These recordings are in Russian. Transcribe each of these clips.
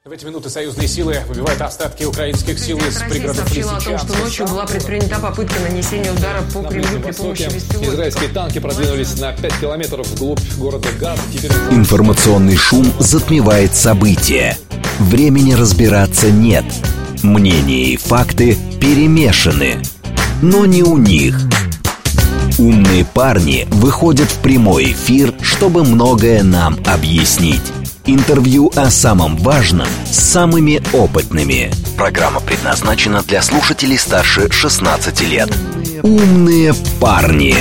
В эти минуты союзные силы выбивают остатки украинских сил из пригородов сообщила о том, что ночью была предпринята попытка нанесения удара по Кремлю при помощи беспилотников. Израильские танки продвинулись на 5 километров вглубь города Газ. Информационный шум затмевает события. Времени разбираться нет. Мнения и факты перемешаны. Но не у них. Умные парни выходят в прямой эфир, чтобы многое нам объяснить. Интервью о самом важном с самыми опытными. Программа предназначена для слушателей старше 16 лет. Умные парни.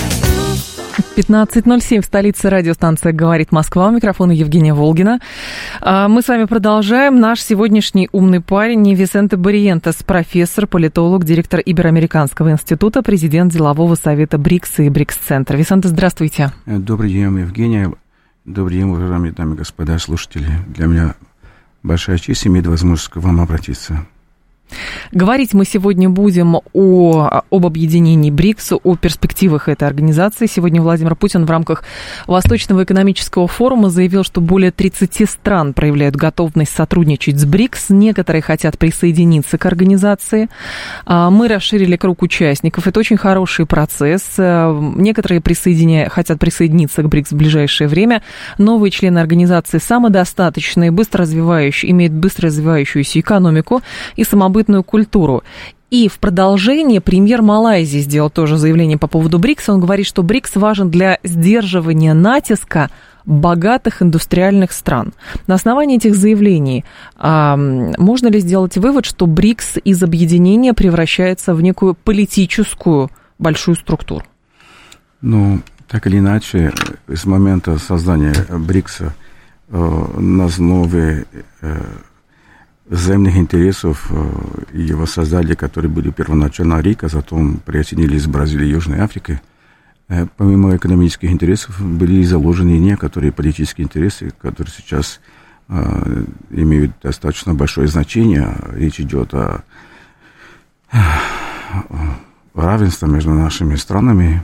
15:07 в столице, радиостанция «Говорит Москва». У микрофона Евгения Волгина. Мы с вами продолжаем. Наш сегодняшний умный парень Висенте Барриентес, профессор, политолог, директор Ибероамериканского института, президент делового совета БРИКС и БРИКС-центра. Висенте, здравствуйте. Добрый день, Евгения. Добрый день, уважаемые дамы и господа слушатели. Для меня большая честь иметь возможность к вам обратиться. Говорить мы сегодня будем об объединении БРИКС, о перспективах этой организации. Сегодня Владимир Путин в рамках Восточного экономического форума заявил, что более 30 стран проявляют готовность сотрудничать с БРИКС. Некоторые хотят присоединиться к организации. Мы расширили круг участников. Это очень хороший процесс. Некоторые хотят присоединиться к БРИКС в ближайшее время. Новые члены организации самодостаточные, имеют быстро развивающуюся экономику и самобытную культуру. И в продолжение премьер Малайзии сделал тоже заявление по поводу БРИКС. Он говорит, что БРИКС важен для сдерживания натиска богатых индустриальных стран. На основании этих заявлений можно ли сделать вывод, что БРИКС из объединения превращается в некую политическую большую структуру? Ну, так или иначе, с момента создания БРИКСа на основе взаимных интересов его создали, которые были первоначально РИК, а потом присоединились с Бразилией и Южной Африкой. Помимо экономических интересов были заложены некоторые политические интересы, которые сейчас имеют достаточно большое значение. Речь идет о равенстве между нашими странами,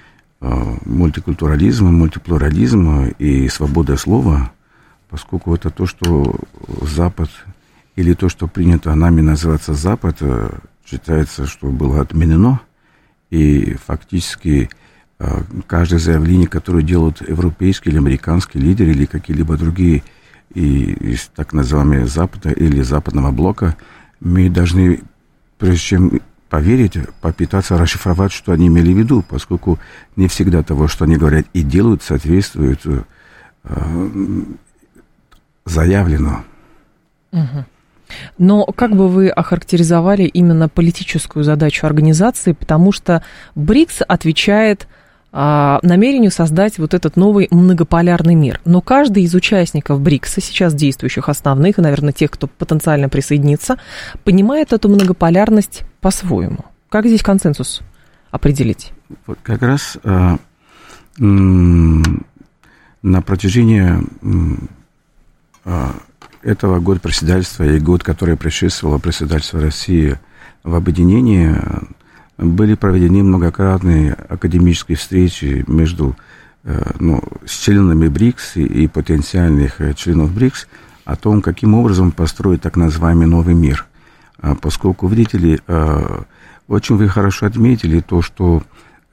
мультиплурализм и свобода слова, поскольку это то, что Запад или то, что принято нами называться Запад, считается, что было отменено, и фактически каждое заявление, которое делают европейские или американские лидеры или какие-либо другие из так называемого Запада или Западного блока, мы должны, прежде чем поверить, попытаться расшифровать, что они имели в виду, поскольку не всегда того, что они говорят и делают, соответствует заявлено. Угу. Но как бы вы охарактеризовали именно политическую задачу организации, потому что БРИКС отвечает намерению создать вот этот новый многополярный мир. Но каждый из участников БРИКСа, сейчас действующих основных, и, наверное, тех, кто потенциально присоединится, понимает эту многополярность по-своему. Как здесь консенсус определить? Вот как раз на протяжении этого года председательства и год, который предшествовал председательству России в объединении, были проведены многократные академические встречи между с членами БРИКС и потенциальных членов БРИКС о том, каким образом построить так называемый новый мир. Поскольку, видите ли, очень вы хорошо отметили то, что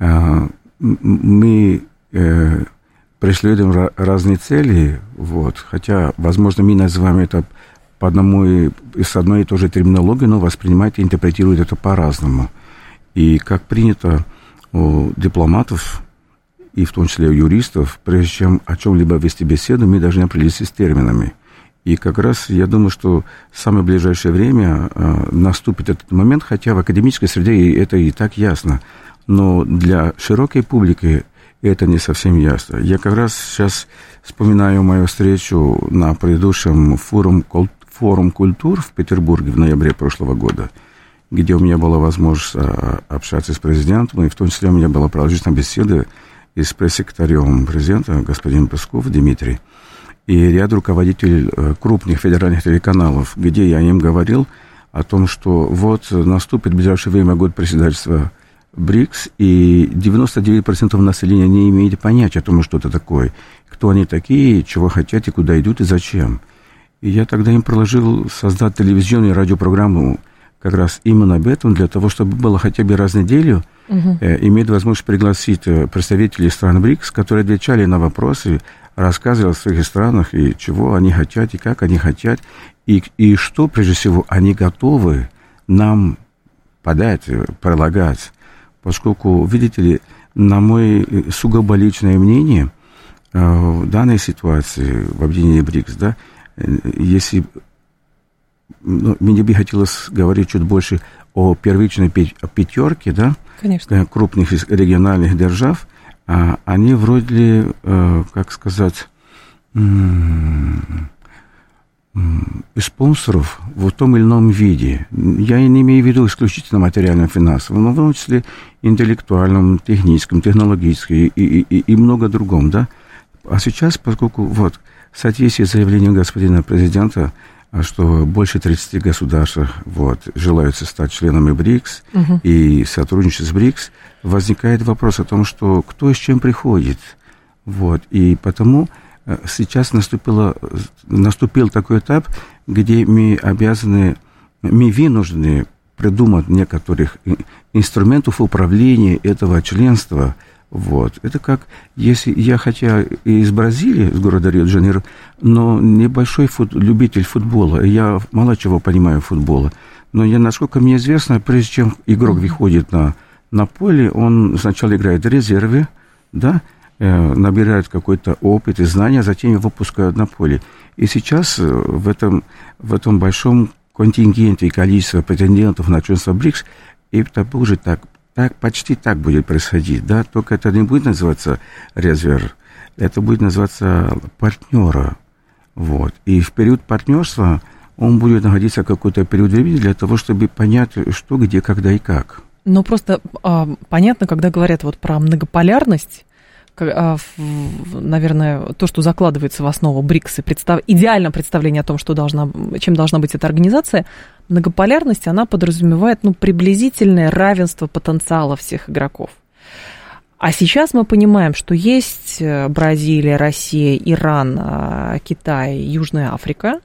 мы преследуем разные цели, хотя, возможно, мы называем это по с одной и той же терминологией, но воспринимают и интерпретируют это по-разному. И как принято у дипломатов, и в том числе у юристов, прежде чем о чем-либо вести беседу, мы должны определиться с терминами. И как раз я думаю, что в самое ближайшее время наступит этот момент, хотя в академической среде это и так ясно, но для широкой публики это не совсем ясно. Я как раз сейчас вспоминаю мою встречу на предыдущем форум культур в Петербурге в ноябре прошлого года, где у меня была возможность общаться с президентом, и в том числе у меня была продолжительная беседа и с пресс-секретарем президента, господином Песков Дмитрий, и ряд руководителей крупных федеральных телеканалов, где я им говорил о том, что наступит в ближайшее время год председательства БРИКС, и 99% населения не имеет понятия о том, что это такое, кто они такие, чего хотят и куда идут и зачем. И я тогда им предложил создать телевизионную радиопрограмму как раз именно об этом, для того, чтобы было хотя бы раз в неделю иметь возможность пригласить представителей стран БРИКС, которые отвечали на вопросы, рассказывали о своих странах, и чего они хотят, и как они хотят, и что, прежде всего, они готовы нам подать, предлагать. Поскольку, видите ли, на мое сугубо личное мнение, в данной ситуации, в объединении БРИКС, да, если мне бы хотелось говорить чуть больше о первичной пятерке, да, конечно, крупных региональных держав, они вроде, как сказать, спонсоров в том или ином виде. Я не имею в виду исключительно материальном, финансовом, но в том числе интеллектуальном, техническом, технологическом и много другом, да. А сейчас, поскольку вот в соответствии с заявлением господина президента, что больше 30 государств вот, желают стать членами БРИКС и сотрудничать с БРИКС, возникает вопрос о том, что кто с чем приходит. Вот. И потому сейчас наступил такой этап, где мы вынуждены придумать некоторых инструментов управления этого членства. Вот. Это как, если я, хотя и из Бразилии, с города Рио-де-Жанейро, но небольшой любитель футбола, я мало чего понимаю в футболе, но насколько мне известно, прежде чем игрок выходит на поле, он сначала играет в резерве, да, набирает какой-то опыт и знания, затем его выпускают на поле. И сейчас в этом большом контингенте и количестве претендентов на членство БРИКС, это будет почти так будет происходить, да, только это не будет называться резерв, это будет называться партнера, вот. И в период партнерства он будет находиться какой-то период времени для того, чтобы понять, что, где, когда и как. Но просто понятно, когда говорят вот про многополярность, наверное, то, что закладывается в основу БРИКС, идеальное представление о том, чем должна быть эта организация, многополярность, она подразумевает приблизительное равенство потенциала всех игроков. А сейчас мы понимаем, что есть Бразилия, Россия, Иран, Китай, Южная Африка,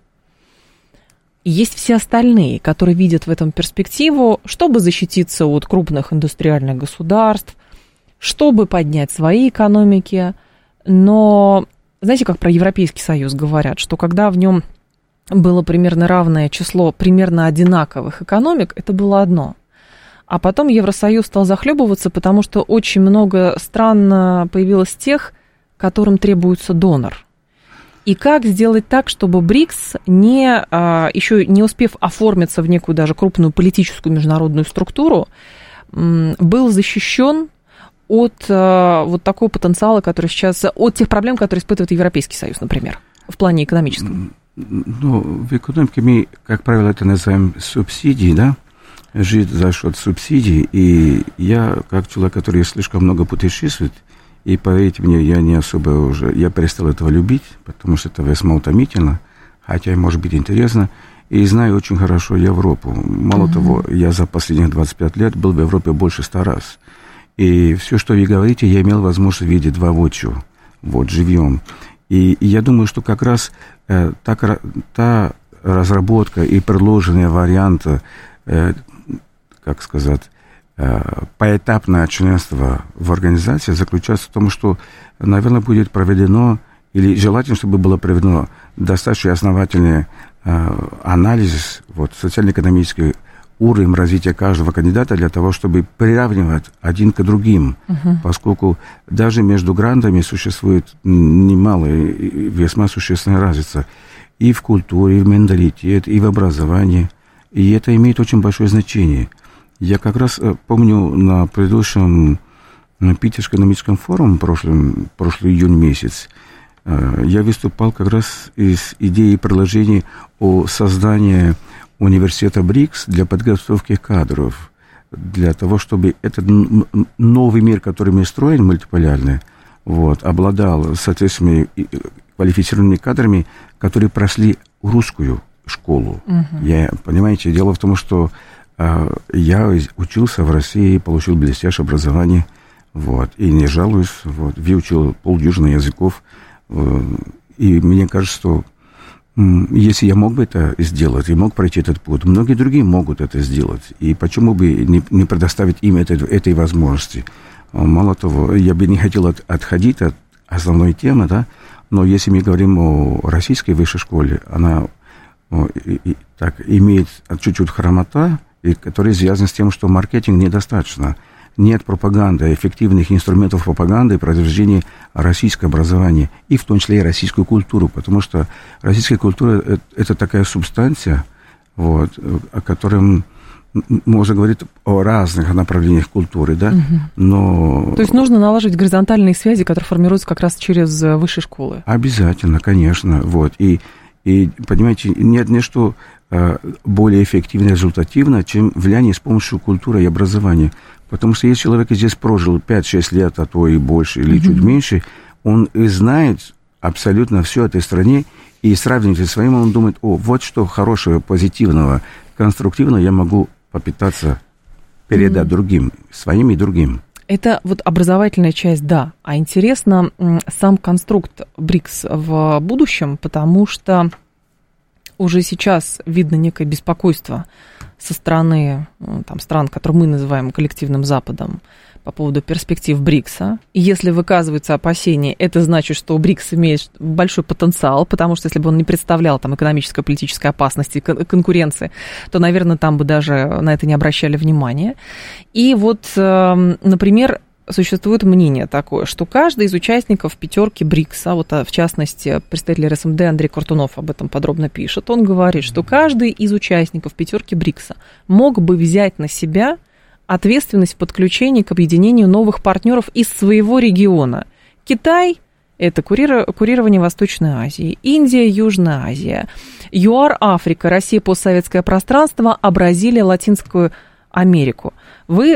и есть все остальные, которые видят в этом перспективу, чтобы защититься от крупных индустриальных государств, чтобы поднять свои экономики. Но, знаете, как про Европейский Союз говорят, что когда в нем было примерно равное число примерно одинаковых экономик, это было одно. А потом Евросоюз стал захлебываться, потому что очень много стран появилось тех, которым требуется донор. И как сделать так, чтобы БРИКС, еще не успев оформиться в некую даже крупную политическую международную структуру, был защищен от вот такого потенциала, который сейчас, от тех проблем, которые испытывает Европейский Союз, например, в плане экономическом? В экономике мы, как правило, это называем субсидии, да, жить за счет субсидий, и я, как человек, который слишком много путешествует, и, поверьте мне, я перестал этого любить, потому что это весьма утомительно, хотя, может быть, интересно, и знаю очень хорошо Европу. Мало того, я за последние 25 лет был в Европе больше 100 раз. И все, что вы говорите, я имел возможность видеть воочию, вот, живьем. И я думаю, что как раз та разработка и предложенные варианты, как сказать, поэтапное членство в организации заключается в том, что, наверное, будет проведено, или желательно, чтобы было проведено достаточно основательный анализ социально-экономический уровень развития каждого кандидата для того, чтобы приравнивать один к другим, поскольку даже между грантами существует немалая и весьма существенная разница и в культуре, и в менталитете, и в образовании, и это имеет очень большое значение. Я как раз помню на предыдущем Питерском экономическом форуме прошлый июнь месяц, я выступал как раз из идеи предложений о создании университета БРИКС для подготовки кадров, для того, чтобы этот новый мир, который мы строим, мультиполярный, обладал соответствующими квалифицированными кадрами, которые прошли русскую школу. Понимаете, дело в том, что я учился в России, получил блестящее образование, и не жалуюсь, выучил полдюжины языков, и мне кажется, что если я мог бы это сделать, и мог пройти этот путь, многие другие могут это сделать. И почему бы не предоставить им этой возможности? Мало того, я бы не хотел отходить от основной темы, да, но если мы говорим о российской высшей школе, она так, имеет чуть-чуть хромота, которая связана с тем, что маркетинг недостаточно. Нет пропаганды, эффективных инструментов пропаганды и продвижения российского образования, и в том числе и российскую культуру, потому что российская культура – это такая субстанция, вот, о которой можно говорить о разных направлениях культуры, да, но… То есть нужно наложить горизонтальные связи, которые формируются как раз через высшие школы? Обязательно, конечно, вот, и понимаете, нет ничто более эффективно и результативно, чем влияние с помощью культуры и образования. Потому что если человек здесь прожил 5-6 лет, а то и больше, или чуть меньше, он и знает абсолютно все о этой стране, и сравнивая с своим, он думает, вот что хорошего, позитивного, конструктивного я могу попытаться передать другим, своим и другим. Это вот образовательная часть, да. А интересно сам конструкт БРИКС в будущем, потому что уже сейчас видно некое беспокойство со стороны там, стран, которые мы называем коллективным Западом, по поводу перспектив БРИКСа. И если выказываются опасения, это значит, что БРИКС имеет большой потенциал, потому что если бы он не представлял там экономической, политической опасности, конкуренции, то, наверное, там бы даже на это не обращали внимания. И вот, например, существует мнение такое, что каждый из участников пятерки БРИКСа, вот в частности, представитель РСМД Андрей Картунов об этом подробно пишет, он говорит, что каждый из участников пятерки БРИКСа мог бы взять на себя ответственность в подключении к объединению новых партнеров из своего региона. Китай – это курирование Восточной Азии, Индия – Южная Азия, ЮАР – Африка, Россия – постсоветское пространство, а Бразилия – Латинскую Америку. Вы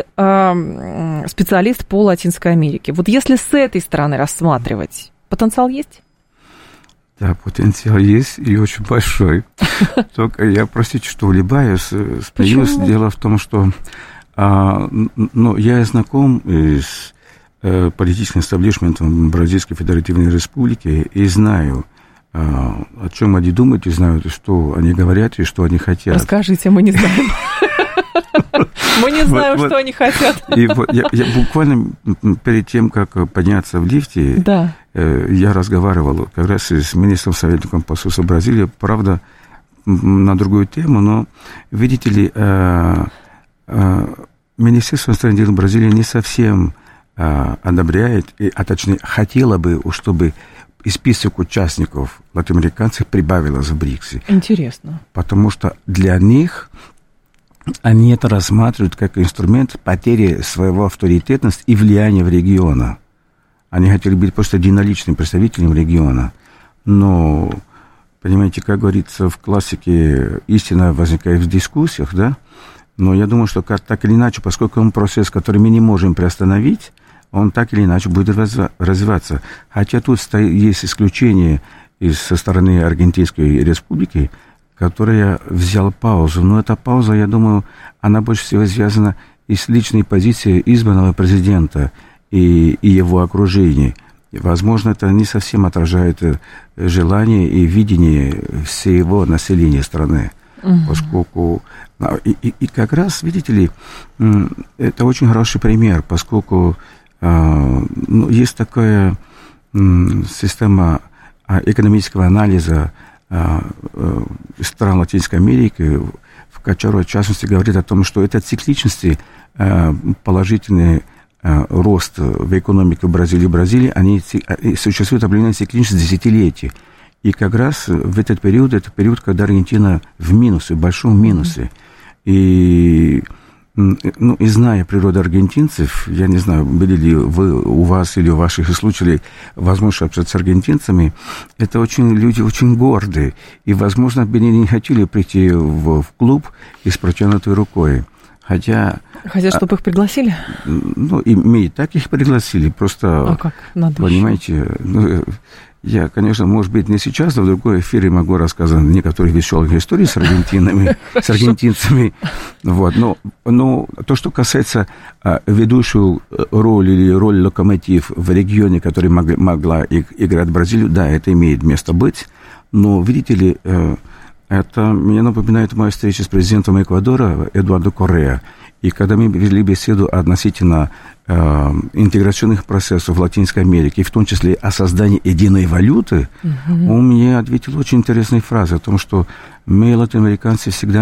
специалист по Латинской Америке. Вот если с этой стороны рассматривать, потенциал есть? Да, потенциал есть и очень большой. Только я, простите, что улыбаюсь, смеюсь. Дело в том, что я знаком с политическим эстаблишментом Бразильской Федеративной Республики и знаю, о чем они думают, и знаю, что они говорят и что они хотят. Расскажите, мы не знаем. Мы не знаем, что они хотят. И вот я буквально перед тем, как подняться в лифте, я разговаривал как раз с министром-советником посольства Бразилии, правда, на другую тему, но, видите ли, Министерство иностранных дел Бразилии не совсем одобряет, а точнее, хотело бы, чтобы и список участников латиноамериканцев прибавилось в БРИКСе. Интересно. Потому что для них они это рассматривают как инструмент потери своего авторитетности и влияния в регионе. Они хотели быть просто единоличным представителем региона. Но, понимаете, как говорится в классике, истина возникает в дискуссиях, да? Но я думаю, что так или иначе, поскольку он процесс, который мы не можем приостановить, он так или иначе будет развиваться. Хотя тут есть исключение со стороны Аргентинской республики, которая взяла паузу. Но эта пауза, я думаю, она больше всего связана и с личной позицией избранного президента и его окружения. И, возможно, это не совсем отражает желание и видение всего населения страны. Поскольку... И как раз, видите ли, это очень хороший пример, поскольку есть такая система экономического анализа стран Латинской Америки, в которой, в частности, говорит о том, что это цикличности, положительный рост в экономике Бразилии, они существуют определенная цикличность десятилетий. И как раз в этот период, это период, когда Аргентина в минусе, в большом минусе. И зная природу аргентинцев, я не знаю, были ли вы, у вас или у ваших слушателей возможность общаться с аргентинцами, это люди очень гордые. И, возможно, бы они не хотели прийти в клуб и с протянутой рукой. Хотят, чтобы их пригласили? И мы и так их пригласили, просто, как? Надо понимаете, я, конечно, может быть, не сейчас, но в другой эфире могу рассказать некоторые веселые истории с аргентинцами. Вот. Но то, что касается ведущую роль или роль локомотив в регионе, который могла играть Бразилию, да, это имеет место быть. Но, видите ли, это мне напоминает моя встреча с президентом Эквадора Эдуардо Корреа. И когда мы вели беседу относительно интеграционных процессов в Латинской Америке, и в том числе о создании единой валюты, он мне ответил очень интересной фразой о том, что мы, латиноамериканцы, всегда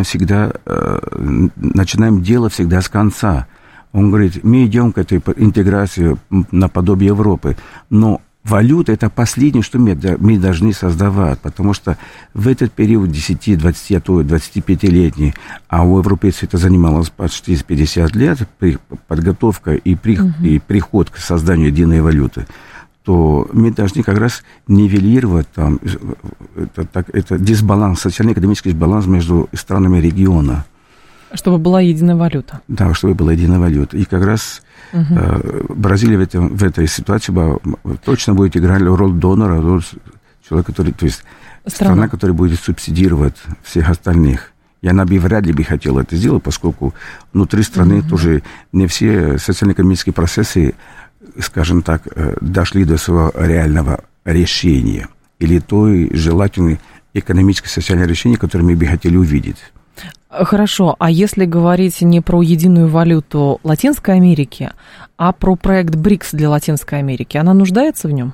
начинаем дело всегда с конца. Он говорит, мы идем к этой интеграции наподобие Европы, но валюта – это последнее, что мы должны создавать, потому что в этот период 10, 20, а то 25-летний, а у европейцев это занималось почти 50 лет, подготовка и приход к созданию единой валюты, то мы должны как раз нивелировать там, это дисбаланс, социально-экономический дисбаланс между странами региона. Чтобы была единая валюта. Да, чтобы была единая валюта. И как раз Бразилия в этой ситуации точно будет играть роль донора, роль человека, который, то есть страна, которая будет субсидировать всех остальных. И она бы вряд ли бы хотела это сделать, поскольку внутри страны тоже не все социально-экономические процессы, скажем так, дошли до своего реального решения или той желательной экономической социальной решения, которое мы бы хотели увидеть. Хорошо, а если говорить не про единую валюту Латинской Америки, а про проект БРИКС для Латинской Америки, она нуждается в нем?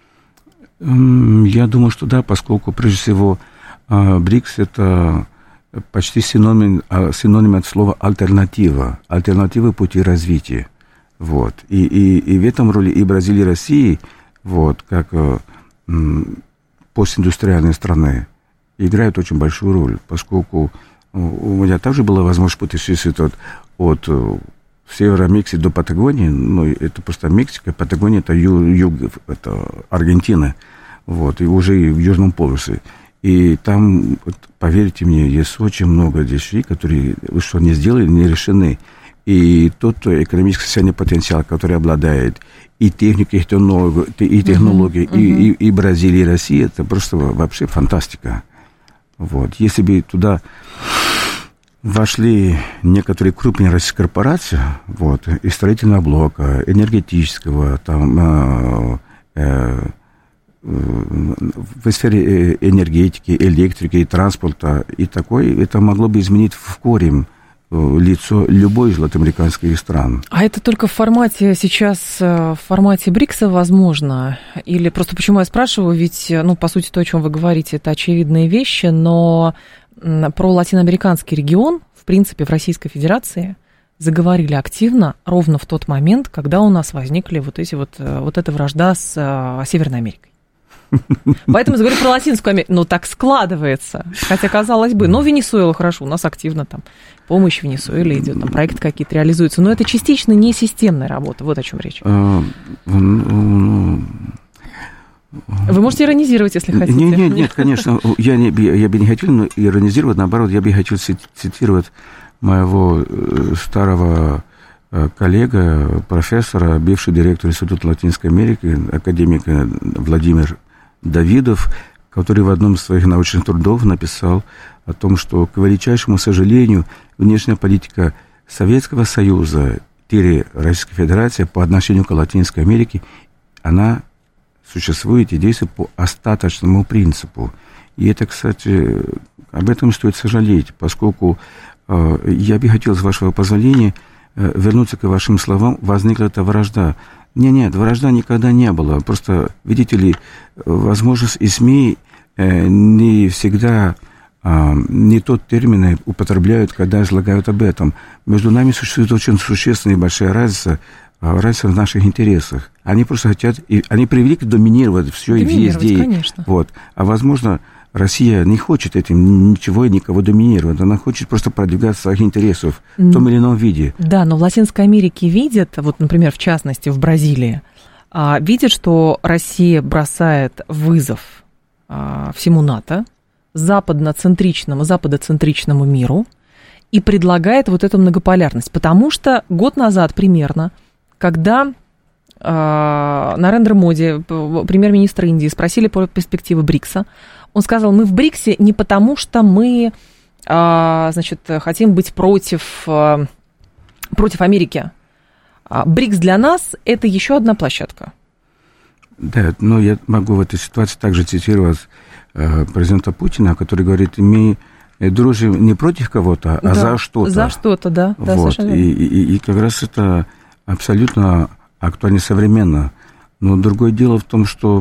Я думаю, что да, поскольку, прежде всего, БРИКС – это почти синоним от слова «альтернатива», альтернатива пути развития. Вот. И в этом роли и Бразилия, и Россия, вот, как постиндустриальные страны, играют очень большую роль, поскольку у меня также была возможность путешествовать от севера Мексики до Патагонии, но это просто Мексика, Патагония – это юг, это Аргентина, вот, и уже в Южном полюсе. И там, вот, поверьте мне, есть очень много вещей, которые, что не сделали, не решены. И тот экономический социальный потенциал, который обладает и техникой, и технологией, и Бразилия, и Россия, это просто вообще фантастика. Вот. Если бы туда вошли некоторые крупные российские корпорации, вот, из строительного блока, энергетического, там, в сфере энергетики, электрики, транспорта, и такое, это могло бы изменить в корень лицо любой из латиноамериканских стран. А это только в формате сейчас, в формате БРИКСа возможно? Или просто почему я спрашиваю, ведь, ну, по сути, то, о чем вы говорите, это очевидные вещи, но про латиноамериканский регион, в принципе, в Российской Федерации заговорили активно ровно в тот момент, когда у нас возникли вот эта вражда с Северной Америкой. Поэтому я говорю про Латинскую Америку. Ну, так складывается. Хотя, казалось бы, но Венесуэла хорошо, у нас активно там помощь Венесуэле идет, там проекты какие-то реализуются. Но это частично не системная работа. Вот о чем речь. Вы можете иронизировать, если хотите. Нет, конечно. Я бы не хотел иронизировать. Наоборот, я бы хотел цитировать моего старого коллега, профессора, бывший директор Института Латинской Америки, академика Владимир Давидов, который в одном из своих научных трудов написал о том, что, к величайшему сожалению, внешняя политика Советского Союза, Российской Федерации по отношению к Латинской Америке, она существует и действует по остаточному принципу. И это, кстати, об этом стоит сожалеть, поскольку я бы хотел, с вашего позволения, вернуться к вашим словам, возникла эта вражда. Нет, вражда никогда не было. Просто, видите ли, возможность и СМИ не всегда не тот термин употребляют, когда излагают об этом. Между нами существует очень существенная и большая разница в наших интересах. Они просто хотят, и они привыкли доминировать все и везде. Конечно. Вот. А возможно, Россия не хочет этим ничего и никого доминировать. Она хочет просто продвигать своих интересов в том или ином виде. Да, но в Латинской Америке видят, вот, например, в частности, в Бразилии, видят, что Россия бросает вызов всему НАТО, западоцентричному миру и предлагает вот эту многополярность. Потому что год назад примерно, когда Нарендра Моди, премьер-министр Индии, спросили про перспективы БРИКСа, он сказал, мы в БРИКСе не потому, что мы, хотим быть против Америки. БРИКС для нас – это еще одна площадка. Да, но я могу в этой ситуации также цитировать президента Путина, который говорит, мы дружим не против кого-то, а за что-то. За что-то, да. Вот. И как раз это абсолютно актуально современно. Но другое дело в том, что,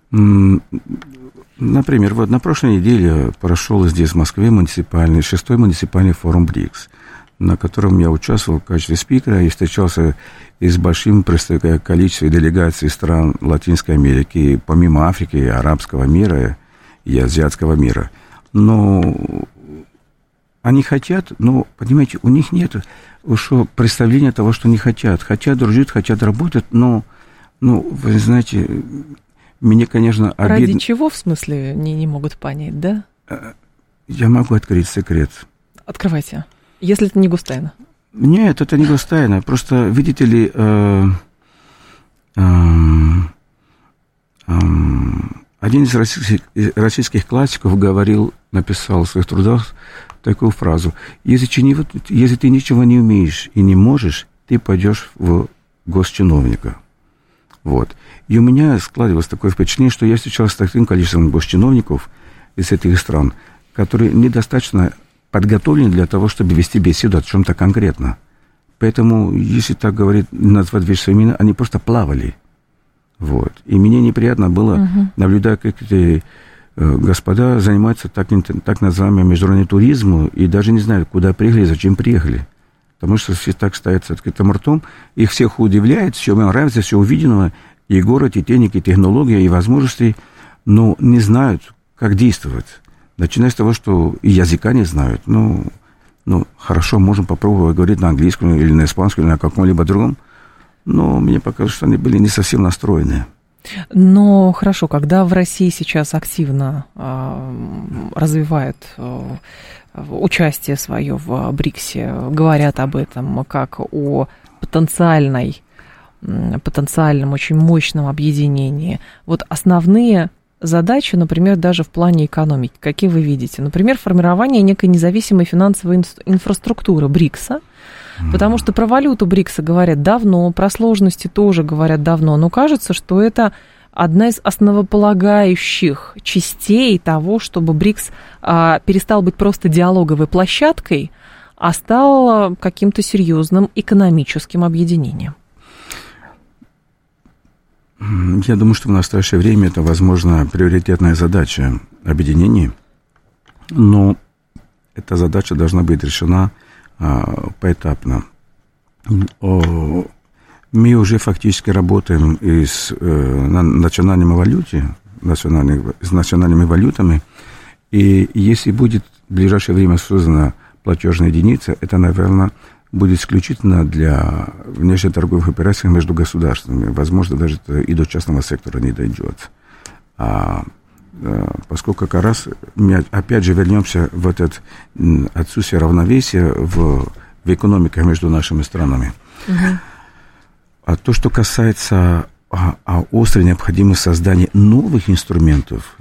например, вот на прошлой неделе прошел здесь в Москве 6-й муниципальный форум БРИКС, на котором я участвовал в качестве спикера и встречался и с большим количеством делегаций стран Латинской Америки, помимо Африки, арабского мира и азиатского мира. Но они хотят, но, понимаете, у них нет представления того, что они хотят. Хотят дружить, хотят работать, но, вы знаете, мне, конечно, обидно. Ради чего, в смысле, не могут понять, да? Я могу открыть секрет. Открывайте. Если это не Густайна. Нет, это не Густайна. Просто, видите ли, один из российских классиков написал в своих трудах такую фразу: если ты ничего не умеешь и не можешь, ты пойдешь в госчиновника. Вот. И у меня складывалось такое впечатление, что я встречался с таким количеством госчиновников из этих стран, которые недостаточно подготовлены для того, чтобы вести беседу о чем-то конкретно. Поэтому, если так говорить, назвать вещи своими именами, они просто плавали. Вот. И мне неприятно было наблюдать, как эти господа занимаются так называемым международным туризмом и даже не знают, куда приехали, зачем приехали. Потому что все так стоят с открытым ртом, их всех удивляет, все им нравится, все увиденного, и город, и техника, и технология, и возможности, но не знают, как действовать. Начиная с того, что и языка не знают. Ну, хорошо, можем попробовать говорить на английском или на испанском, или на каком-либо другом, но мне показалось, что они были не совсем настроены. Но хорошо, когда в России сейчас активно развивают участие свое в БРИКСе, говорят об этом как о потенциальном очень мощном объединении, вот основные задачи, например, даже в плане экономики, какие вы видите? Например, формирование некой независимой финансовой инфраструктуры БРИКСа, потому что про валюту БРИКСа говорят давно, про сложности тоже говорят давно, но кажется, что это одна из основополагающих частей того, чтобы БРИКС перестал быть просто диалоговой площадкой, а стал каким-то серьезным экономическим объединением. Я думаю, что в настоящее время это, возможно, приоритетная задача объединения, но эта задача должна быть решена поэтапно. Мы уже фактически работаем с национальными валютами, и если будет в ближайшее время создана платежная единица, это, наверное, будет исключительно для внешнеторговых операций между государствами. Возможно, даже и до частного сектора не дойдет. Поскольку как раз мы опять же вернемся в это отсутствие равновесия в экономиках между нашими странами. А то, что касается острой необходимости создания новых инструментов,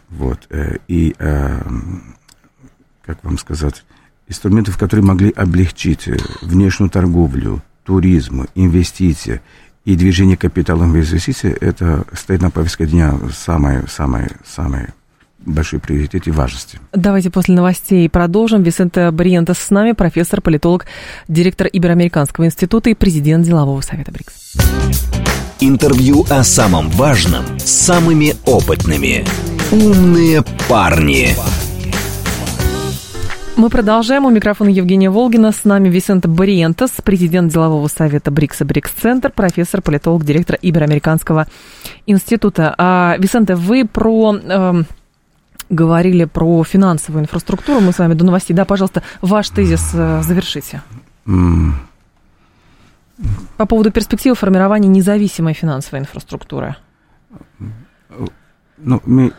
как вам сказать, инструментов, которые могли облегчить внешнюю торговлю, туризм, инвестиции и движение капиталов в инвестиции, это стоит на повестке дня самой большой приоритет и важности. Давайте после новостей продолжим. Висенте Барриентес с нами, профессор, политолог, директор Ибероамериканского института и президент делового совета БРИКС. Интервью о самом важном с самыми опытными. Умные парни. Мы продолжаем. У микрофона Евгения Волгина. С нами Висенте Барриентес, президент делового совета БРИКС и БРИКС-центр, профессор, политолог, директор Ибероамериканского института. Висенте, вы говорили про финансовую инфраструктуру. Мы с вами до новостей. Да, пожалуйста, ваш тезис завершите. По поводу перспективы формирования независимой финансовой инфраструктуры. Мы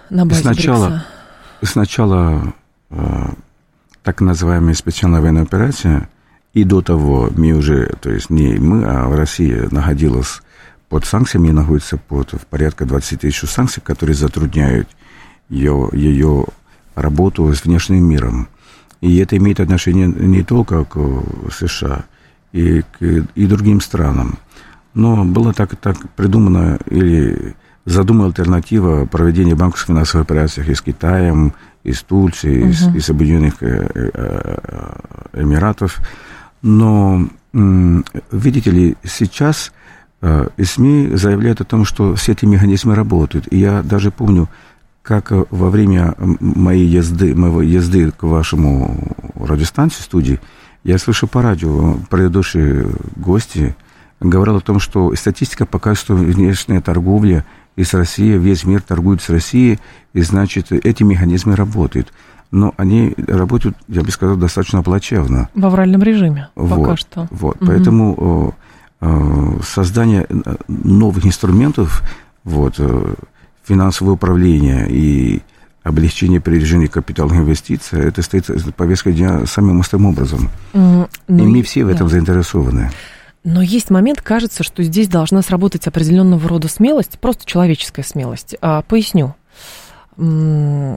сначала так называемая специальная военная операция, и до того мы уже, то есть не мы, а Россия находилась под санкциями, находится в порядка 20 тысяч санкций, которые затрудняют ее работу с внешним миром. И это имеет отношение не только к США, и другим странам. Но было так придумано или задумал альтернатива проведения банковских финансовых операций и с Китаем, и с Турцией, и с Объединенных Эмиратов. Но, видите ли, сейчас СМИ заявляют о том, что все эти механизмы работают. И я даже помню, как во время моей езды к вашему радиостанции, студии, я слышал по радио, предыдущие гости говорил о том, что статистика показывает, что внешняя торговля из России, весь мир торгует с Россией, и, значит, эти механизмы работают. Но они работают, я бы сказал, достаточно плачевно. В авральном режиме пока что. Вот, поэтому создание новых инструментов, финансовое управление и облегчение привлечения капиталовых инвестиций, это стоит на повестке дня самым острым образом. И мы все в этом заинтересованы. Но есть момент, кажется, что здесь должна сработать определенного рода смелость, просто человеческая смелость. Поясню. В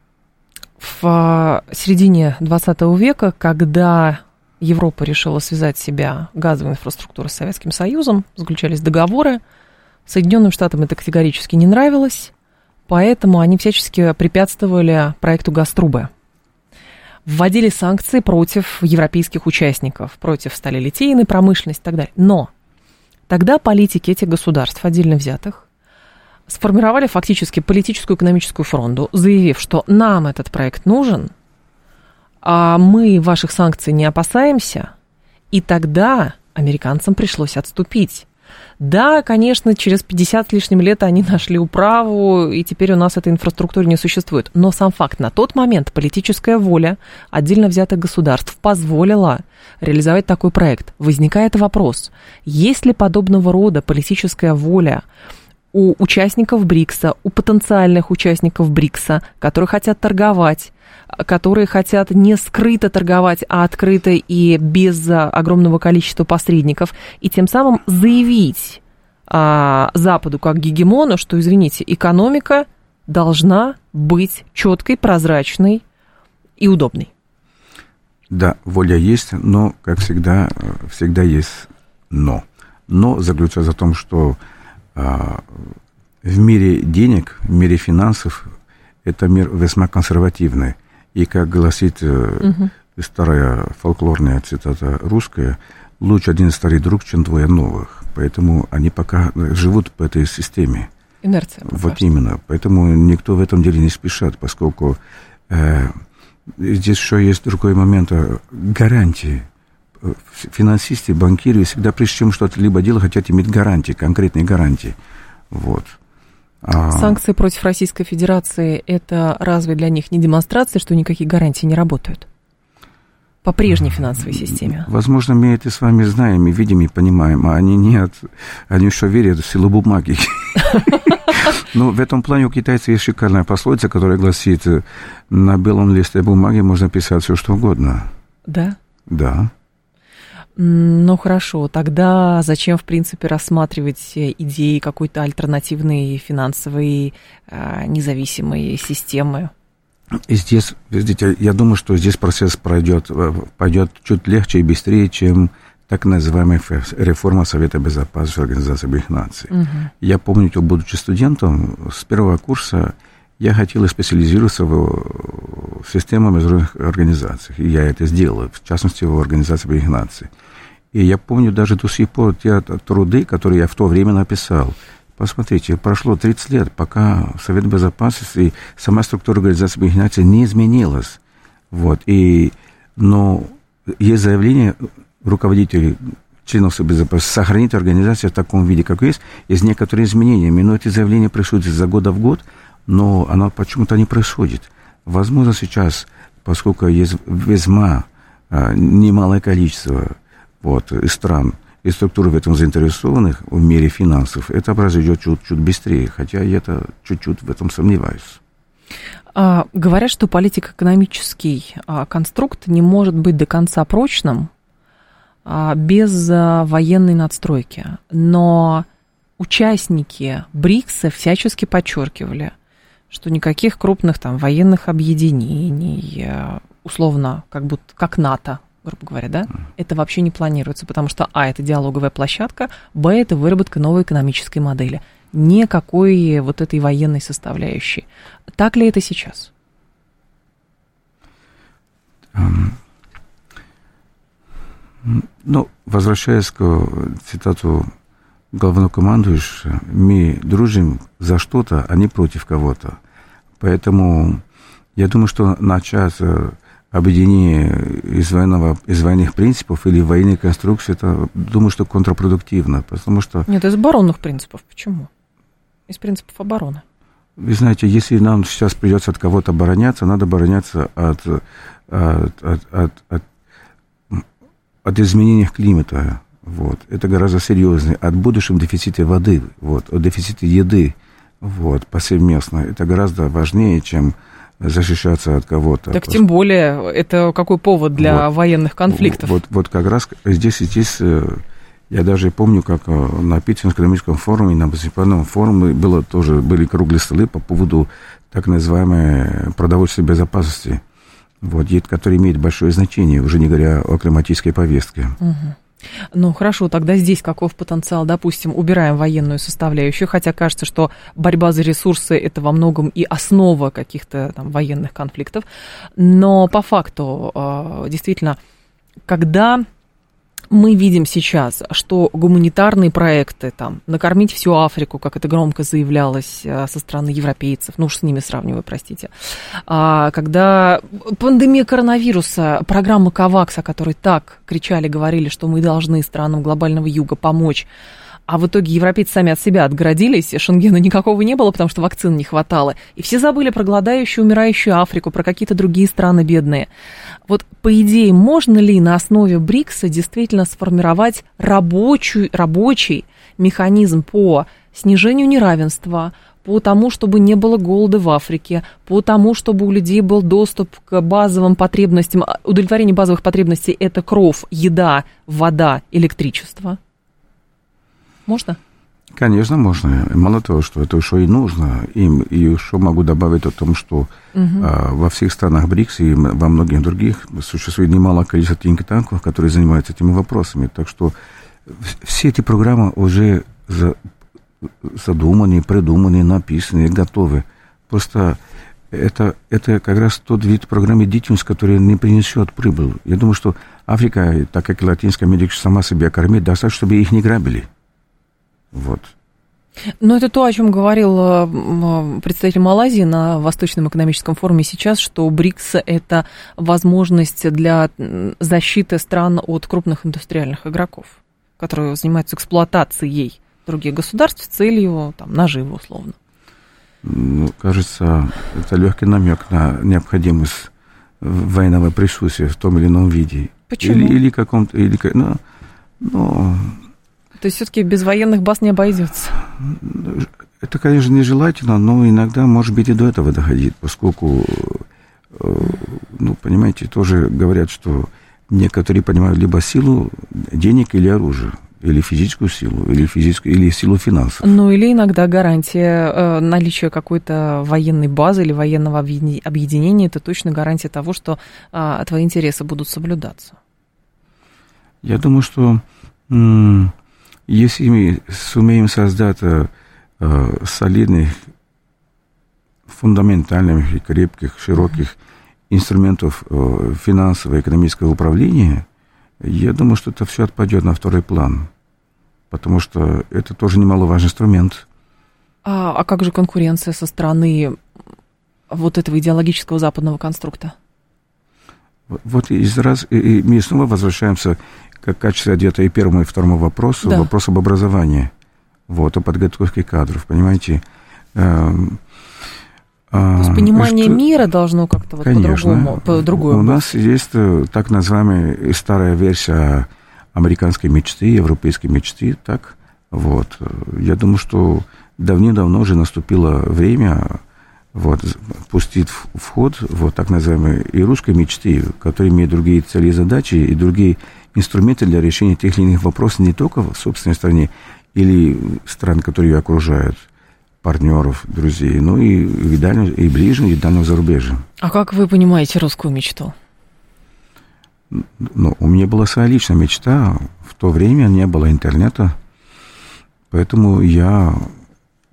середине 20 века, когда Европа решила связать себя газовой инфраструктурой с Советским Союзом, заключались договоры, Соединенным Штатам это категорически не нравилось, поэтому они всячески препятствовали проекту «Газтрубы». Вводили санкции против европейских участников, против сталелитейной промышленности и так далее. Но тогда политики этих государств, отдельно взятых, сформировали фактически политическую экономическую фронту, заявив, что нам этот проект нужен, а мы ваших санкций не опасаемся, и тогда американцам пришлось отступить. Да, конечно, через 50 с лишним лет они нашли управу, и теперь у нас этой инфраструктуры не существует. Но сам факт, на тот момент политическая воля отдельно взятых государств позволила реализовать такой проект. Возникает вопрос, есть ли подобного рода политическая воля у участников БРИКСа, у потенциальных участников БРИКСа, которые хотят торговать, которые хотят не скрыто торговать, а открыто и без огромного количества посредников, и тем самым заявить Западу как гегемону, что, извините, экономика должна быть четкой, прозрачной и удобной. Да, воля есть, но, как всегда есть но. Но заключается в том, что в мире денег, в мире финансов, это мир весьма консервативный. И, как гласит старая фольклорная цитата русская, лучше один старый друг, чем двое новых. Поэтому они пока живут по этой системе. Инерция. Вот именно. Поэтому никто в этом деле не спешит, поскольку здесь еще есть другой момент гарантии. Финансисты, банкиры всегда, прежде чем что-то либо делать, хотят иметь гарантии, конкретные гарантии. Вот. Санкции против Российской Федерации – это разве для них не демонстрация, что никакие гарантии не работают? По прежней финансовой системе. Возможно, мы это с вами знаем, и видим, и понимаем, а они нет. Они еще верят в силу бумаги. Но в этом плане у китайцев есть шикарная пословица, которая гласит, на белом листе бумаги можно писать все, что угодно. Да? Да. Ну, хорошо. Тогда зачем, в принципе, рассматривать идеи какой-то альтернативной финансовой независимой системы? И здесь, видите, я думаю, что здесь процесс пойдет чуть легче и быстрее, чем так называемая реформа Совета Безопасности Организации Объединенных Наций. Я помню, что, будучи студентом, с первого курса я хотел специализироваться в системах международных организаций. И я это сделал, в частности, в Организации Объединенных Наций. И я помню даже до сих пор те труды, которые я в то время написал. Посмотрите, прошло 30 лет, пока Совет Безопасности и сама структура Организации Объединенных Наций не изменилась. Вот. Но есть заявление руководителей членов Совета Безопасности сохранить организацию в таком виде, как есть с некоторыми изменениями. Но эти заявления происходят за года в год, но оно почему-то не происходит. Возможно, поскольку есть весьма немалое количество стран и структур в этом заинтересованных в мире финансов, это произойдет чуть-чуть быстрее, хотя я чуть-чуть в этом сомневаюсь. Говорят, что политико-экономический конструкт не может быть до конца прочным без военной надстройки. Но участники БРИКСа всячески подчеркивали, что никаких крупных военных объединений, условно, как НАТО, грубо говоря, да, это вообще не планируется, потому что, это диалоговая площадка, это выработка новой экономической модели. никакой вот этой военной составляющей. Так ли это сейчас? Ну, возвращаясь к цитату главнокомандующего, мы дружим за что-то, а не против кого-то. Поэтому я думаю, что начать объединение из военных принципов или военной конструкции, это, думаю, что контрпродуктивно, потому что... Нет, из оборонных принципов. Почему? Из принципов обороны. Вы знаете, если нам сейчас придется от кого-то обороняться, надо обороняться от изменения климата. Вот. Это гораздо серьезнее. От будущего дефицита воды, вот, от дефицита еды, вот, повсеместно. Это гораздо важнее, чем защищаться от кого-то. Так тем более, это какой повод для военных конфликтов? Вот как раз здесь я даже помню, как на Питерском экономическом форуме, на муниципальном форуме были круглые столы по поводу так называемой продовольственной безопасности, вот, который имеет большое значение, уже не говоря о климатической повестке. Угу. Ну, хорошо, тогда здесь каков потенциал? Допустим, убираем военную составляющую, хотя кажется, что борьба за ресурсы – это во многом и основа каких-то там военных конфликтов. Но по факту, действительно, когда мы видим сейчас, что гуманитарные проекты, там, накормить всю Африку, как это громко заявлялось со стороны европейцев, ну уж с ними сравниваю, простите, когда пандемия коронавируса, программа КОВАКС, о которой так кричали, говорили, что мы должны странам глобального юга помочь, а в итоге европейцы сами от себя отгородились, Шенгена никакого не было, потому что вакцин не хватало. И все забыли про голодающую, умирающую Африку, про какие-то другие страны бедные. Вот, по идее, можно ли на основе БРИКСа действительно сформировать рабочий механизм по снижению неравенства, по тому, чтобы не было голода в Африке, по тому, чтобы у людей был доступ к базовым потребностям. Удовлетворение базовых потребностей – это кров, еда, вода, электричество. Можно? Конечно, можно. Мало того, что это еще и нужно им. И еще могу добавить о том, что во всех странах БРИКС и во многих других существует немало количества think-танков, которые занимаются этими вопросами. Так что все эти программы уже задуманы, придуманы, написаны, готовы. Просто это как раз тот вид программы деятельности, который не принесет прибыль. Я думаю, что Африка, так как и Латинская Америка сама себя кормит, достаточно, чтобы их не грабили. Вот. Но это то, о чем говорил представитель Малайзии на Восточном экономическом форуме сейчас, что БРИКС – это возможность для защиты стран от крупных индустриальных игроков, которые занимаются эксплуатацией других государств с целью там, наживы, условно. Ну, кажется, это легкий намек на необходимость военного присутствия в том или ином виде. Почему? Или каком-то... То есть все-таки без военных баз не обойдется? Это, конечно, нежелательно, но иногда, может быть, и до этого доходит, поскольку, понимаете, тоже говорят, что некоторые понимают либо силу денег или оружия, или физическую силу, или силу финансов. Ну, или иногда гарантия наличия какой-то военной базы или военного объединения, это точно гарантия того, что твои интересы будут соблюдаться. Я думаю, что... Если мы сумеем создать солидных, фундаментальных, крепких, широких инструментов финансового и экономического управления, я думаю, что это все отпадет на второй план, потому что это тоже немаловажный инструмент. А как же конкуренция со стороны вот этого идеологического западного конструкта? Вот и мы снова возвращаемся как качество ответа и первому, и второму вопросу, да. Вопрос об образовании, вот, о подготовке кадров, понимаете. То есть понимание мира должно как-то вот по-другому. У нас есть так называемая старая версия американской мечты, европейской мечты, так, вот. Я думаю, что давно уже наступило время вот, пустить в ход вот так называемой и русской мечты, которая имеет другие цели и задачи, и другие инструменты для решения тех или иных вопросов не только в собственной стране или стран, которые ее окружают, партнеров, друзей, но и ближнего, и дальнего зарубежья. А как вы понимаете русскую мечту? Ну, у меня была своя личная мечта. В то время не было интернета, поэтому я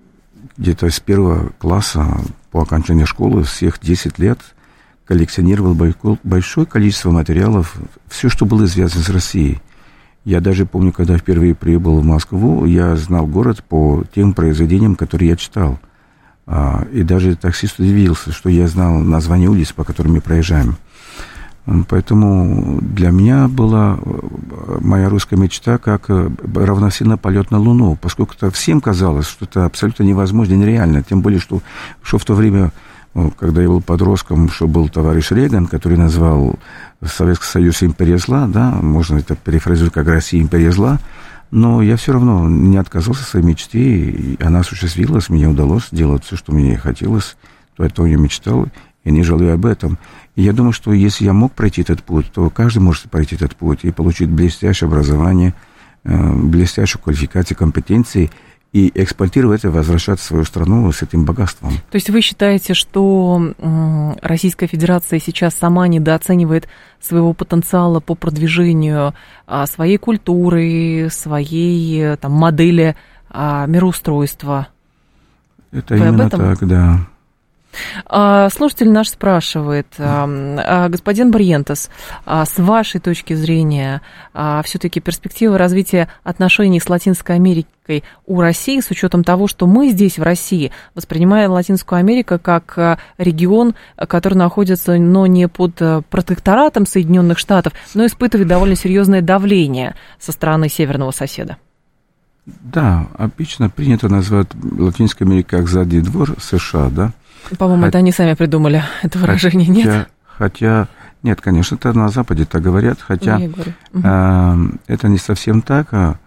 где-то с 1 класса по окончании школы всех 10 лет коллекционировал большое количество материалов, все, что было связано с Россией. Я даже помню, когда впервые прибыл в Москву, я знал город по тем произведениям, которые я читал. И даже таксист удивился, что я знал название улиц, по которым мы проезжаем. Поэтому для меня была моя русская мечта как равносильно полет на Луну, поскольку это всем казалось, что это абсолютно невозможно, нереально. Тем более, что в то время, когда я был подростком, что был товарищ Рейган, который назвал Советский Союз империей зла, да, можно это перефразировать как Россия империя зла, но я все равно не отказался от своей мечте, и она осуществилась, мне удалось сделать все, что мне хотелось, то я мечтал, и не жалею об этом. И я думаю, что если я мог пройти этот путь, то каждый может пройти этот путь и получить блестящее образование, блестящую квалификацию, компетенции, и экспортировать и возвращать в свою страну с этим богатством. То есть вы считаете, что Российская Федерация сейчас сама недооценивает своего потенциала по продвижению своей культуры, своей там, модели мироустройства? Это вы именно так, да. Слушатель наш спрашивает, господин Барьентес, с вашей точки зрения, все-таки перспектива развития отношений с Латинской Америкой у России, с учетом того, что мы здесь, в России, воспринимаем Латинскую Америку как регион, который находится, но не под протекторатом Соединенных Штатов, но испытывает довольно серьезное давление со стороны северного соседа? Да, обычно принято назвать Латинскую Америку как задний двор США, да? По-моему, это они сами придумали это выражение, нет? Нет, конечно, это на Западе так говорят, хотя это не совсем так.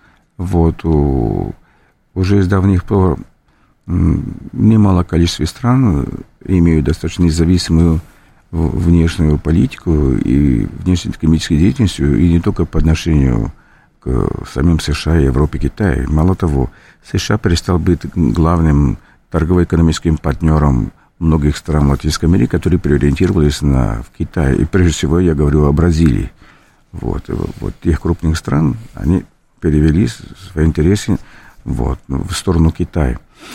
Уже с давних пор немало количества стран имеют достаточно независимую внешнюю политику и внешнеэкономическую деятельность, и не только по отношению к самим США, Европе, Китаю. Мало того, США перестал быть главным торгово-экономическим партнером многих стран Латинской Америки, которые переориентировались в Китай. И прежде всего я говорю о Бразилии. Вот тех крупных стран, они перевели свои интересы в сторону Китая.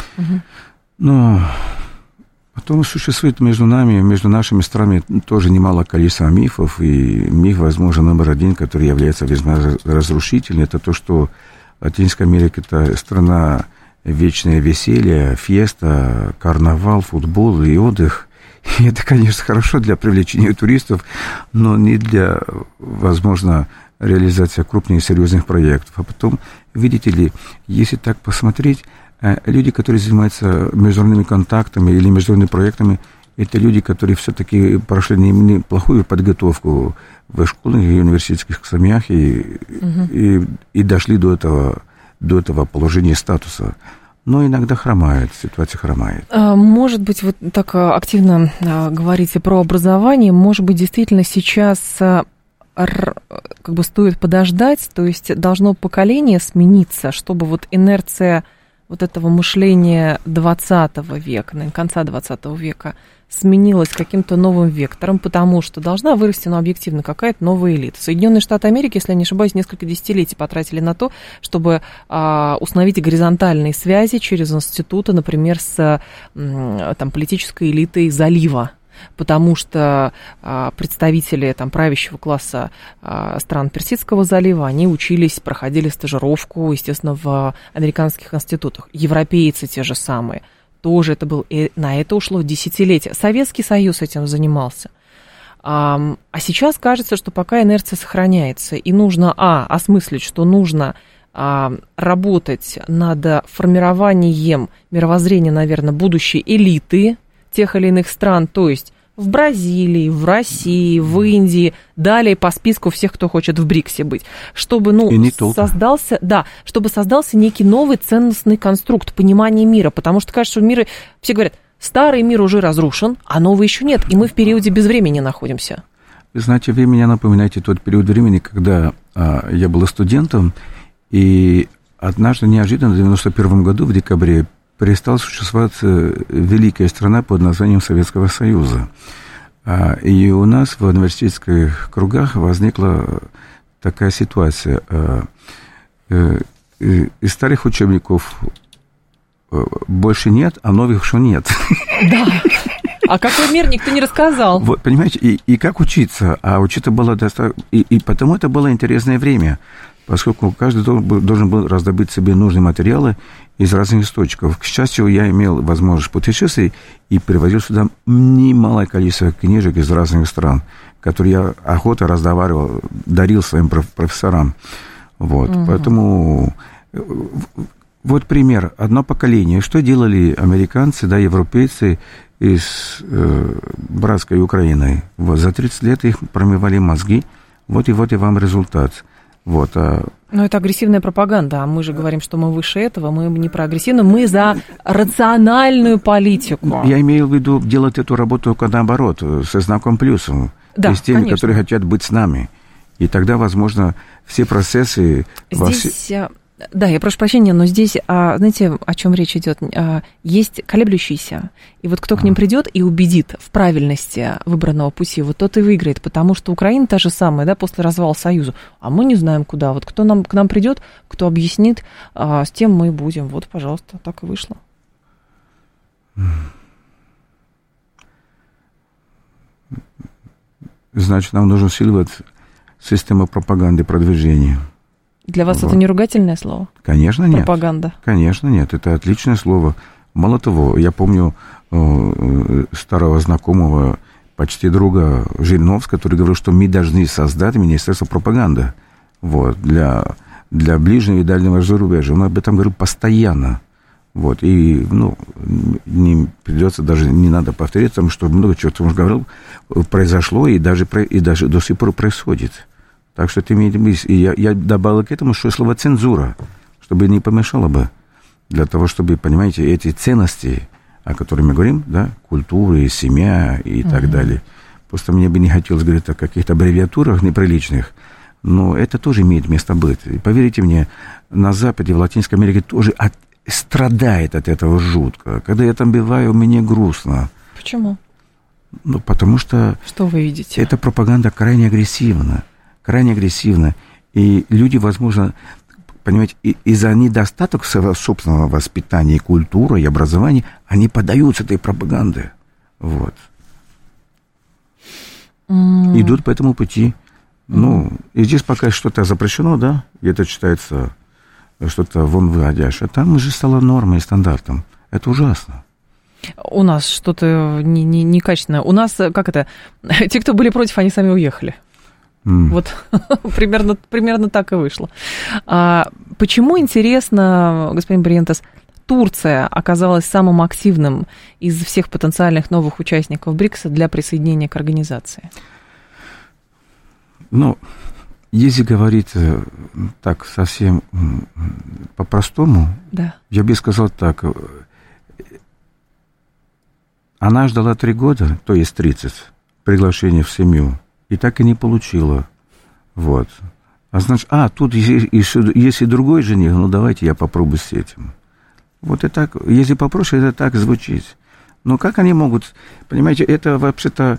Но потом существует между нами, между нашими странами тоже немало количества мифов. И миф, возможно, номер один, который является весьма разрушительным, это то, что Латинская Америка – это страна вечное веселье, феста, карнавал, футбол и отдых. И это, конечно, хорошо для привлечения туристов, но не для, возможно, реализации крупных и серьезных проектов. А потом, видите ли, если так посмотреть, люди, которые занимаются международными контактами или международными проектами, это люди, которые все-таки прошли неплохую подготовку в школьных и университетских семьях и дошли до этого положения статуса. Но иногда хромает, ситуация хромает. Может быть, вот так активно говорите про образование, может быть, действительно сейчас как бы стоит подождать, то есть должно поколение смениться, чтобы вот инерция вот этого мышления 20 века, конца 20 века сменилась каким-то новым вектором, потому что должна вырасти, объективно, какая-то новая элита. Соединенные Штаты Америки, если я не ошибаюсь, несколько десятилетий потратили на то, чтобы установить горизонтальные связи через институты, например, с политической элитой залива. Потому что представители правящего класса стран Персидского залива, они учились, проходили стажировку, естественно, в американских институтах. Европейцы те же самые. Тоже это был, и на это ушло десятилетия. Советский Союз этим занимался. А сейчас кажется, что пока инерция сохраняется, и нужно, осмыслить, что нужно работать над формированием мировоззрения, наверное, будущей элиты тех или иных стран, то есть в Бразилии, в России, в Индии, далее по списку всех, кто хочет в БРИКСе быть, чтобы, создался некий новый ценностный конструкт понимания мира, потому что кажется, что все говорят, старый мир уже разрушен, а новый еще нет, и мы в периоде безвремени находимся. Вы знаете, вы меня напоминаете тот период времени, когда я был студентом, и однажды неожиданно в 1991 году, в декабре, перестала существовать великая страна под названием Советского Союза. И у нас в университетских кругах возникла такая ситуация. Из старых учебников больше нет, а новых что нет. Да. А какой мир, никто не рассказал. Вот, понимаете, и как учиться? А учиться было достаточно... И потому это было интересное время, поскольку каждый должен был раздобыть себе нужные материалы из разных источников. К счастью, я имел возможность путешествовать и привозил сюда немалое количество книжек из разных стран, которые я охотно раздавал, дарил своим профессорам. Вот, поэтому... Вот пример. Одно поколение. Что делали американцы, да, европейцы из братской Украины? Вот, за 30 лет их промывали мозги. Вот и вам результат. Вот, Но это агрессивная пропаганда, а мы же говорим, что мы выше этого, мы не про агрессивную, мы за рациональную политику. Я имею в виду делать эту работу наоборот, со знаком плюсом. Да, с теми, конечно. которые хотят быть с нами. И тогда, возможно, все процессы... Здесь... Да, я прошу прощения, но здесь, знаете, о чем речь идет? Есть колеблющиеся, и вот кто к ним придет и убедит в правильности выбранного пути, вот тот и выиграет, потому что Украина та же самая, да, после развала Союза, а мы не знаем куда. Вот кто к нам придет, кто объяснит, с тем мы и будем. Вот, пожалуйста, так и вышло. Значит, нам нужно усиливать систему пропаганды, продвижения. Для вас это не ругательное слово? Конечно, нет. Пропаганда? Конечно, нет. Это отличное слово. Мало того, я помню старого знакомого, почти друга Жириновского, который говорил, что мы должны создать Министерство пропаганды вот, для ближнего и дальнего зарубежья. Он об этом говорил постоянно. Вот, и, не придется, даже не надо повторять, потому что много чего, он говорил, произошло и даже до сих пор происходит. Так что это имеет смысл. И я добавил к этому, что слово «цензура», чтобы не помешало бы, для того, чтобы, понимаете, эти ценности, о которых мы говорим, да, культура, семья и так далее. Просто мне бы не хотелось говорить о каких-то аббревиатурах неприличных, но это тоже имеет место быть. И поверьте мне, на Западе, в Латинской Америке тоже страдает от этого жутко. Когда я там бываю, мне грустно. Почему? Потому что... Что вы видите? Эта пропаганда крайне агрессивна. И люди, возможно, понимаете, из-за недостатка своего собственного воспитания, культуры и образования, они поддаются этой пропаганде. Вот. Идут по этому пути. И здесь пока что-то запрещено, да, и это считается что-то вон выходящее. А там уже стало нормой и стандартом. Это ужасно. У нас что-то некачественное. У нас, как это, те, кто были против, они сами уехали. Вот примерно так и вышло. Почему, интересно, господин Бриентес, Турция оказалась самым активным из всех потенциальных новых участников БРИКСа для присоединения к организации? Если говорить так совсем по-простому, да. Я бы сказал так. Она ждала 3 года, то есть 30, приглашения в семью. И так и не получила. Вот. А значит, тут есть и другой жених, давайте я попробую с этим. Вот и так, если попроще, это так звучит. Но как они могут, понимаете, это вообще-то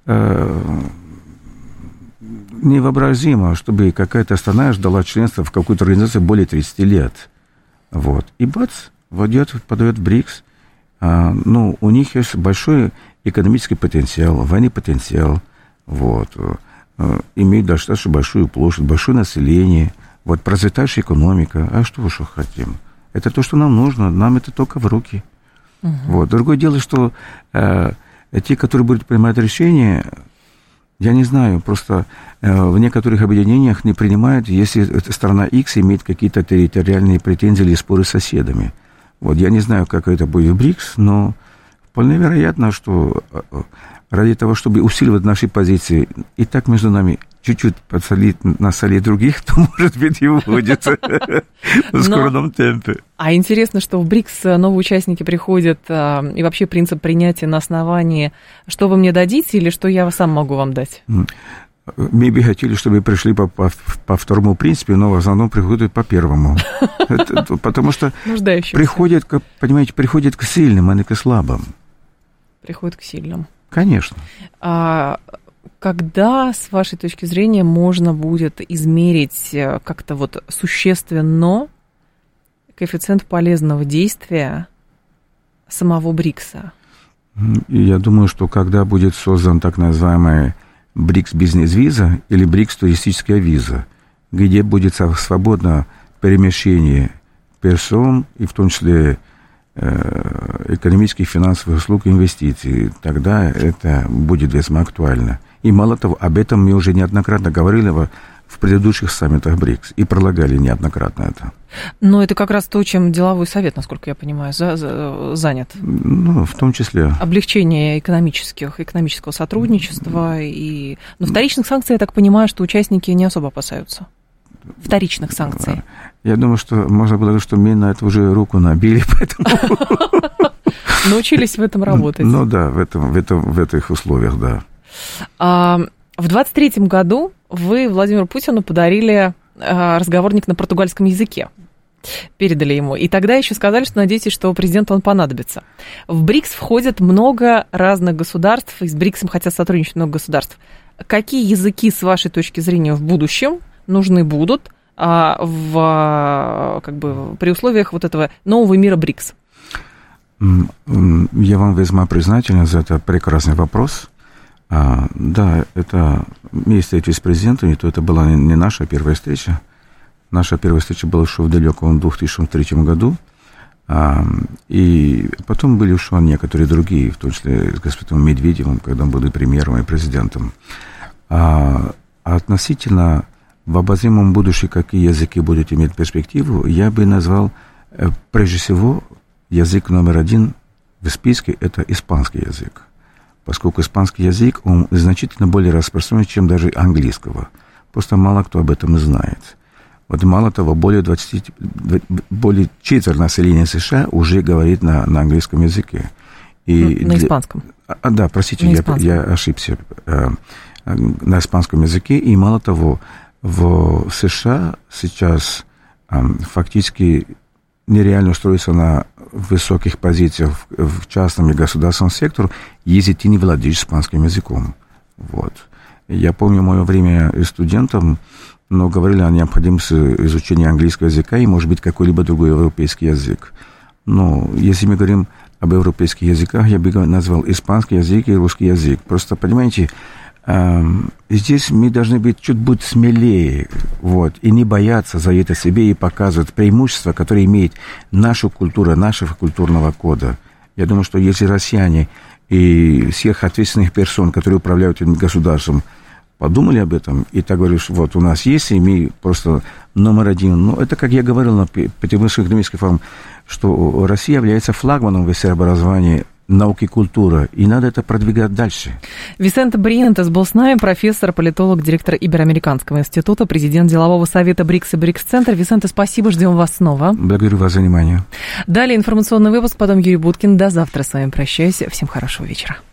невообразимо, чтобы какая-то страна ждала членства в какой-то организации более 30 лет. Вот. И бац, подает в БРИКС. У них есть большой экономический потенциал, военный потенциал. Вот, имеет достаточно большую площадь, большое население, вот, процветающая экономика. А что вы хотим? Это то, что нам нужно, нам это только в руки. Вот. Другое дело, что те, которые будут принимать решения, я не знаю, просто в некоторых объединениях не принимают, если страна X имеет какие-то территориальные претензии или споры с соседами. Вот, я не знаю, как это будет в БРИКС, но вполне вероятно, что ради того, чтобы усиливать наши позиции, и так между нами чуть-чуть насолить других, то, может быть, и будет в скором темпе. А интересно, что в БРИКС новые участники приходят, и вообще принцип принятия на основании, что вы мне дадите или что я сам могу вам дать? Мы бы хотели, чтобы пришли по второму принципу, но в основном приходят по первому. Потому что приходят, понимаете, приходят к сильным, а не к слабым. Приходят к сильным. Конечно. Когда, с вашей точки зрения, можно будет измерить как-то вот существенно коэффициент полезного действия самого БРИКСа? Я думаю, что когда будет создан так называемый БРИКС бизнес-виза или БРИКС туристическая виза, где будет свободно перемещение персон, и в том числе экономических, финансовых услуг и инвестиций, тогда это будет весьма актуально. И мало того, об этом мы уже неоднократно говорили в предыдущих саммитах БРИКС и пролагали неоднократно это. Но это как раз то, чем деловой совет, насколько я понимаю, занят. Ну, в том числе. Облегчение экономического сотрудничества. Но вторичных санкций, я так понимаю, что участники не особо опасаются. Вторичных санкций. Я думаю, что можно было говорить, что мы на это уже руку набили, поэтому... Научились в этом работать. Ну да, в этих условиях, да. В 23-м году вы Владимиру Путину подарили разговорник на португальском языке. Передали ему. И тогда еще сказали, что надеетесь, что президенту он понадобится. В БРИКС входят много разных государств, и с БРИКСом хотят сотрудничать много государств. Какие языки, с вашей точки зрения, в будущем нужны будут при условиях вот этого нового мира БРИКС? Я вам весьма признателен за этот прекрасный вопрос. Да, это мы встретились с президентом, и то это была не наша первая встреча. Наша первая встреча была еще в далеком 2003 году. И потом были еще некоторые другие, в том числе с господином Медведевым, когда он был и премьером, и президентом. Относительно в обозримом будущем, какие языки будут иметь перспективу, я бы назвал, прежде всего, язык номер один в списке – это испанский язык. Поскольку испанский язык, он значительно более распространен, чем даже английского. Просто мало кто об этом знает. Вот мало того, более четверть населения США уже говорит на английском языке. На испанском. Да, простите, я ошибся. На испанском языке. И мало того, в США сейчас фактически нереально устроиться на высоких позициях в частном и государственном секторе, если ты не владеешь испанским языком. Вот. Я помню мое время студентом, но говорили о необходимости изучения английского языка и, может быть, какой-либо другой европейский язык. Но если мы говорим об европейских языках, я бы назвал испанский язык и русский язык. Просто, понимаете, здесь мы должны быть чуть-чуть смелее, вот, и не бояться за это себе и показывать преимущества, которые имеет наша культура, нашего культурного кода. Я думаю, что если россияне и всех ответственных персон, которые управляют этим государством, подумали об этом, и так говоришь, вот у нас есть, и мы просто номер один. Но это, как я говорил на Петербургском экономическом форуме, что Россия является флагманом в сфере образования, науки и культуры, и надо это продвигать дальше. Висенте Бриентес был с нами, профессор, политолог, директор Ибероамериканского института, президент делового совета БРИКС и БРИКС-центр. Висенте, спасибо, ждем вас снова. Благодарю вас за внимание. Далее информационный выпуск, потом Юрий Буткин. До завтра с вами прощаюсь. Всем хорошего вечера.